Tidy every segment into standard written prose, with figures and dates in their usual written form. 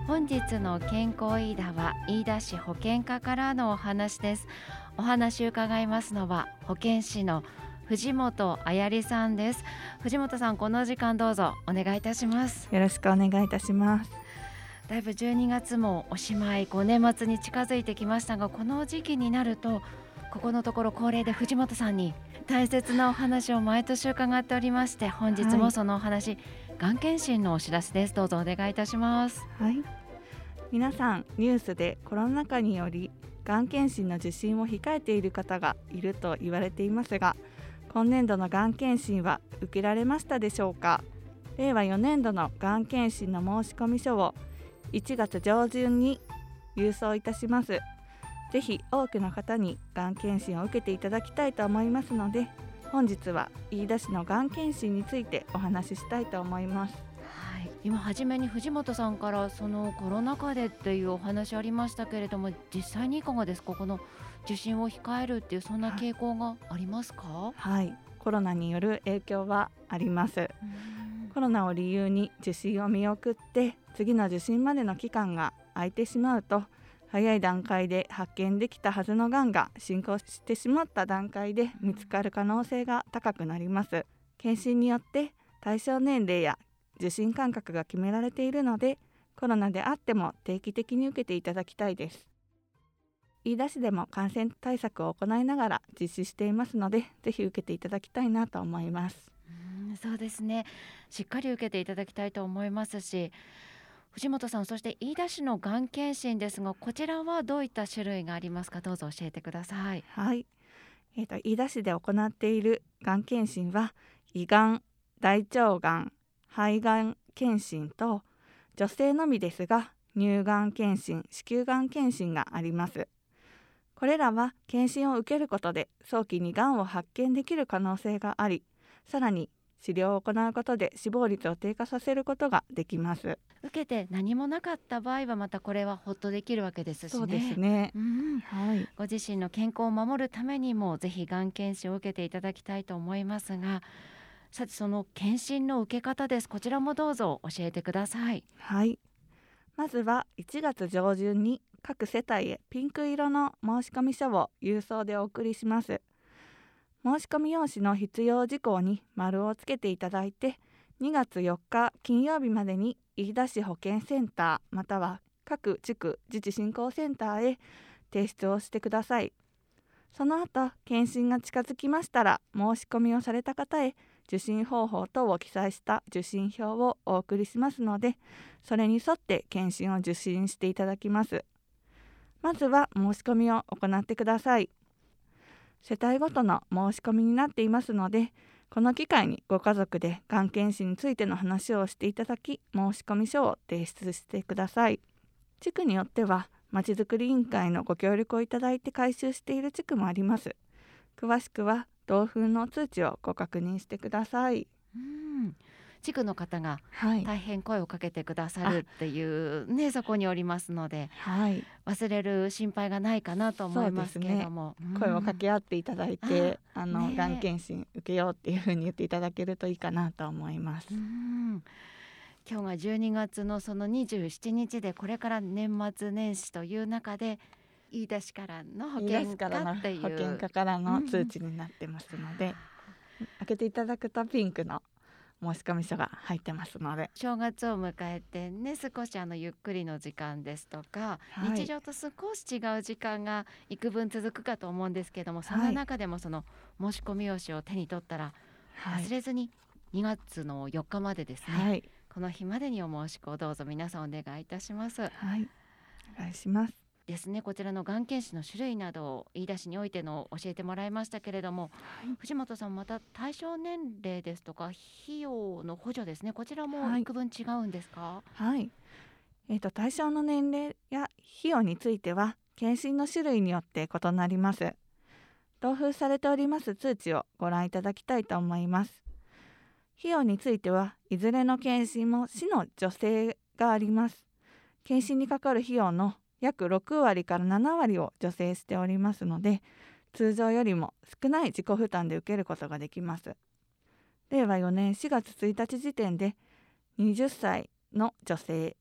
本日の健康飯田は飯田市保健課からのお話です。お話を伺いますのは保健師の藤本あやりさんです。藤本さん、この時間どうぞお願いいたします。 よろしくお願いいたします。 だいぶ12月もおしまい、年末に近づいてきましたが、この時期になるとここのところ恒例で藤本さんに大切なお話を毎年伺っておりまして、本日もそのお話、がん検診のお知らせです。どうぞお願いいたします。 はい、皆さんニュースでコロナ禍によりがん検診の受診を控えている方がいると言われていますが、今年度のがん検診は受けられましたでしょうか。令和4年度のがん検診の申込書を1月上旬に郵送いたします。ぜひ多くの方にがん検診を受けていただきたいと思いますので、本日は飯田市のがん検診についてお話ししたいと思います。 はい、今初めに藤本さんからそのコロナ禍でっていうお話ありましたけれども、実際にいかがですか。この受診を控えるっていうそんな傾向がありますか。 はい、コロナによる影響はあります。コロナを理由に受診を見送って次の受診までの期間が空いてしまうと、早い段階で発見できたはずのがんが進行してしまった段階で見つかる可能性が高くなります。検診によって対象年齢や受診間隔が決められているので、コロナであっても定期的に受けていただきたいです。飯田市でも感染対策を行いながら実施していますので、ぜひ受けていただきたいなと思います。 そうですね、しっかり受けていただきたいと思いますし、藤本さん、そして飯田市のがん検診ですが、こちらはどういった種類がありますか。どうぞ教えてください。 はい、飯田市で行っているがん検診は胃がん、大腸がん、肺がん検診と、女性のみですが乳がん検診、子宮がん検診があります。これらは検診を受けることで早期にがんを発見できる可能性があり、さらに治療を行うことで死亡率を低下させることができます。 受けて何もなかった場合はまたこれはほっとできるわけですしね。 そうですね、はい、 ご自身の健康を守るためにもぜひがん検診を受けていただきたいと思いますが、さてその検診の受け方です。こちらもどうぞ教えてください。 はい、まずは1月上旬に各世帯へピンク色の申込書を郵送でお送りします。申込用紙の必要事項に丸をつけていただいて、2月4日金曜日までに飯田市保健センターまたは各地区自治振興センターへ提出をしてください。その後検診が近づきましたら、申し込みをされた方へ受診方法等を記載した受診票をお送りしますので、それに沿って検診を受診していただきます。まずは申し込みを行ってください。世帯ごとの申し込みになっていますので、この機会にご家族でがん検診についての話をしていただき、申込書を提出してください。地区によってはまちづくり委員会のご協力をいただいて回収している地区もあります。詳しくは同封の通知をご確認してください。 地区の方がはい、 大変声をかけてくださるっていうね、そこにおりますので、 はい、 忘れる心配がないかなと思いますけれども、 声を掛け合っていただいて、がんね検診受けようっていうふうに言っていただけるといいかなと思います。 今日が12月のその27日で、これから年末年始という中で飯田市からの保健課っていう保健課からの通知になってますので、開けていただくとピンクの申込書が入ってますので、 正月を迎えてね、少しゆっくりの時間ですとか、 はい、 日常と少し違う時間が幾分続くかと思うんですけども、そんな中でもその申し込み用紙を手に取ったら、忘れずに2月の4日までですね、この日までにお申し込みをどうぞ皆さんお願いいたします。 はい、お願いします。 ですね、こちらのがん検診の種類などを飯田市においての教えてもらいましたけれども、藤本さん、また対象年齢ですとか費用の補助ですね、こちらも幾分違うんですか。 はい、対象の年齢や費用については検診の種類によって異なります。同封されております通知をご覧いただきたいと思います。費用についてはいずれの検診も市の助成があります。検診にかかる費用の約6割から7割を助成しておりますので、通常よりも少ない自己負担で受けることができます。令和4年4月1日時点で20歳の女性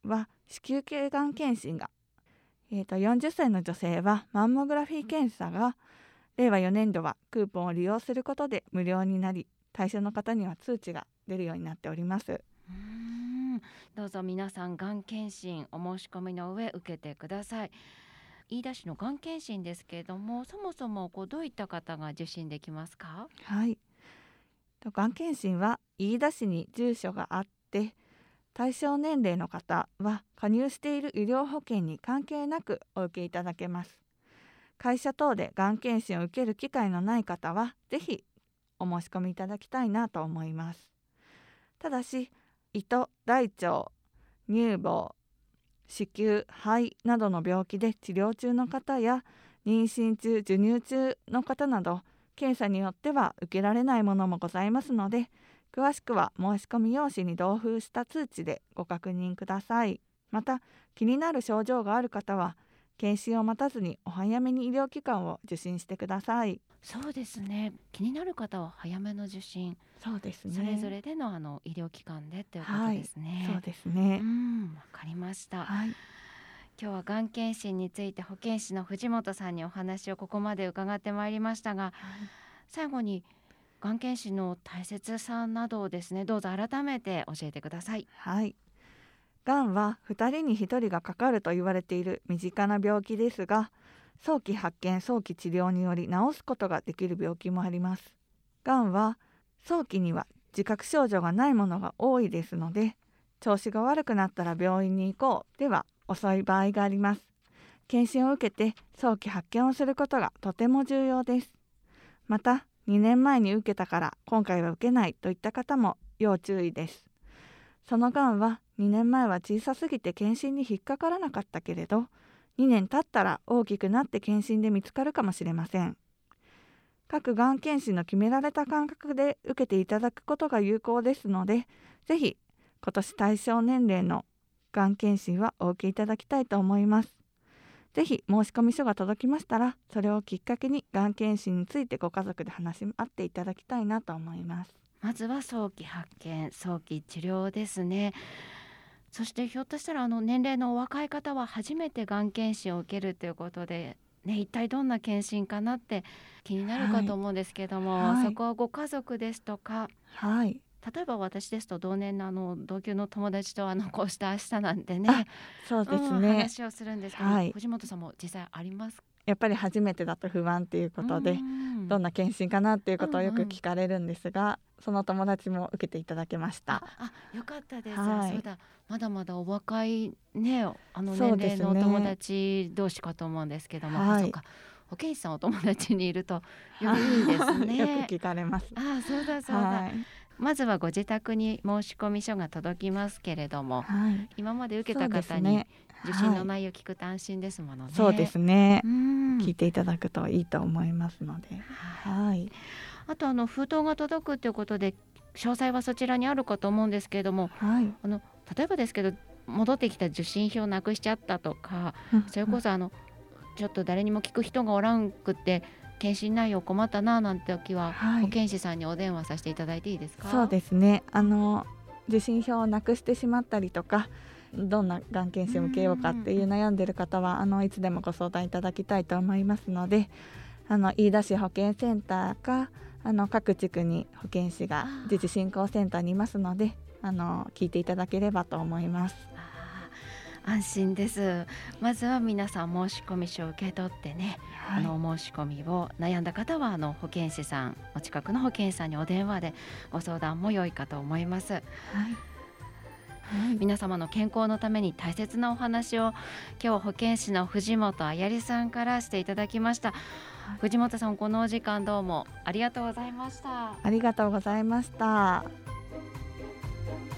は子宮頸がん検診が、40歳の女性はマンモグラフィー検査が令和4年度はクーポンを利用することで無料になり、対象の方には通知が出るようになっております。 どうぞ皆さんがん検診お申し込みの上受けてください。飯田市のがん検診ですけれども、そもそもどういった方が受診できますか？ はい、がん検診は飯田市に住所があって、対象年齢の方は加入している医療保険に関係なくお受けいただけます。会社等でがん検診を受ける機会のない方はぜひお申し込みいただきたいなと思います。ただし、胃と大腸、乳房、子宮、肺などの病気で治療中の方や妊娠中、授乳中の方など、検査によっては受けられないものもございますので、詳しくは申し込み用紙に同封した通知でご確認ください。また、気になる症状がある方は検診を待たずにお早めに医療機関を受診してください。 そうですね、気になる方は早めの受診、 そうですね、 それぞれでの医療機関でということですね。 そうですね。 わかりました。 はい、 今日はがん検診について保健師の藤本さんにお話をここまで伺ってまいりましたが、最後にがん検診の大切さなどをですね、どうぞ改めて教えてください。 はい、がんは2人に1人がかかると言われている身近な病気ですが、早期発見、早期治療により治すことができる病気もあります。がんは早期には自覚症状がないものが多いですので、調子が悪くなったら病院に行こうでは遅い場合があります。検診を受けて早期発見をすることがとても重要です。また、2年前に受けたから今回は受けないといった方も要注意です。そのがんは2年前は小さすぎて検診に引っかからなかったけれど、2年経ったら大きくなって検診で見つかるかもしれません。各がん検診の決められた間隔で受けていただくことが有効ですので、ぜひ今年対象年齢のがん検診はお受けいただきたいと思います。ぜひ申し込み書が届きましたら、それをきっかけにがん検診についてご家族で話し合っていただきたいなと思います。 まずは早期発見、早期治療ですね。そしてひょっとしたら年齢のお若い方は初めてがん検診を受けるということで、一体どんな検診かなって気になるかと思うんですけども、そこはご家族ですとか、例えば私ですと同年の同級の友達とこうした明日なんてね、 そうですね、 話をするんですけど、藤本さんも実際ありますか？ やっぱり初めてだと不安っていうことで、どんな検診かなっていうことをよく聞かれるんですが、その友達も受けていただけました。 よかったです。そうだ、まだまだお若いね、年齢のお友達同士かと思うんですけども、そうか、保健師さんお友達にいるとよくいいですね。 よく聞かれます。 そうだそうだ。まずはご自宅に申し込み書が届きますけれども、今まで受けた方に受診の内容を聞くと安心ですものね。 そうですね、聞いていただくといいと思いますので。 あと封筒が届くということで詳細はそちらにあるかと思うんですけれども、例えばですけど戻ってきた受診票なくしちゃったとか、それこそちょっと誰にも聞く人がおらんくって検診内容困ったななんて時は、保健師さんにお電話させていただいていいですか？ そうですね、受診票をなくしてしまったりとか、どんながん検診を受けようかっていう悩んでる方はいつでもご相談いただきたいと思いますので、飯田市保健センターか各地区に保健師が自治振興センターにいますので、聞いていただければと思います。 安心です。まずは皆さん申し込み書を受け取ってね、お申し込みを悩んだ方は保健師さん、お近くの保健師さんにお電話でご相談も良いかと思います。皆様の健康のために大切なお話を今日保健師の藤本あやりさんからしていただきました。藤本さん、このお時間どうもありがとうございました。 ありがとうございました。